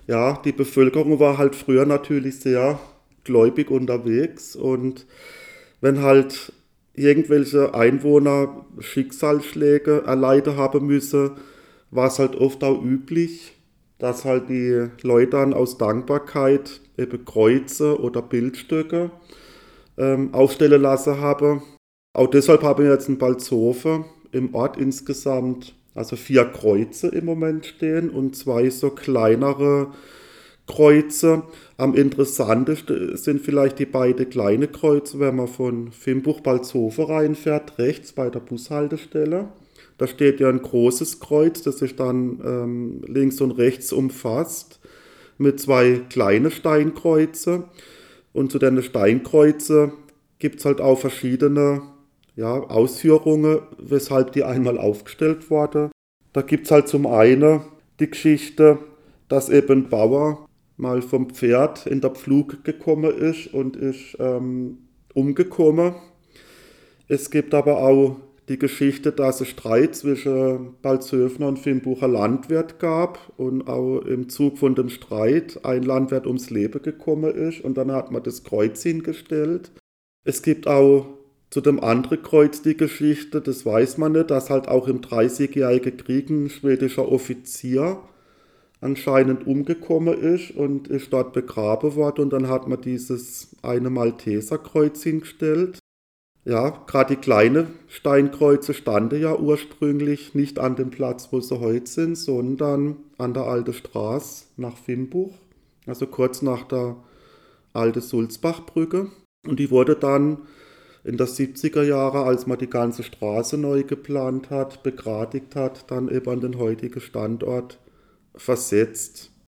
ja, die Bevölkerung war halt früher natürlich sehr gläubig unterwegs und wenn halt irgendwelche Einwohner Schicksalsschläge erleiden haben müssen, war es halt oft auch üblich, dass halt die Leute dann aus Dankbarkeit eben Kreuze oder Bildstücke aufstellen lassen haben. Auch deshalb haben wir jetzt in Balzhofe im Ort insgesamt also 4 Kreuze im Moment stehen und 2 so kleinere Kreuze. Am interessantesten sind vielleicht die beiden kleine Kreuze, wenn man von Vimbuch-Balzhofe reinfährt, rechts bei der Bushaltestelle. Da steht ja ein großes Kreuz, das sich dann links und rechts umfasst, mit 2 kleinen Steinkreuze. Und zu den Steinkreuze gibt es halt auch verschiedene Ausführungen, weshalb die einmal aufgestellt wurde. Da gibt es halt zum einen die Geschichte, dass eben ein Bauer mal vom Pferd in der Pflug gekommen ist und ist umgekommen. Es gibt aber auch die Geschichte, dass es Streit zwischen Balzhöfner und Vimbucher Landwirt gab und auch im Zug von dem Streit ein Landwirt ums Leben gekommen ist und dann hat man das Kreuz hingestellt. Es gibt auch zu dem anderen Kreuz die Geschichte, das weiß man nicht, dass halt auch im Dreißigjährigen Krieg ein schwedischer Offizier anscheinend umgekommen ist und ist dort begraben worden und dann hat man dieses eine Malteserkreuz hingestellt. Ja, gerade die kleinen Steinkreuze standen ja ursprünglich nicht an dem Platz, wo sie heute sind, sondern an der Alten Straße nach Vimbuch, also kurz nach der Alte Sulzbachbrücke. Und die wurde dann in der 70er Jahre, als man die ganze Straße neu geplant hat, begradigt hat, dann eben an den heutigen Standort versetzt.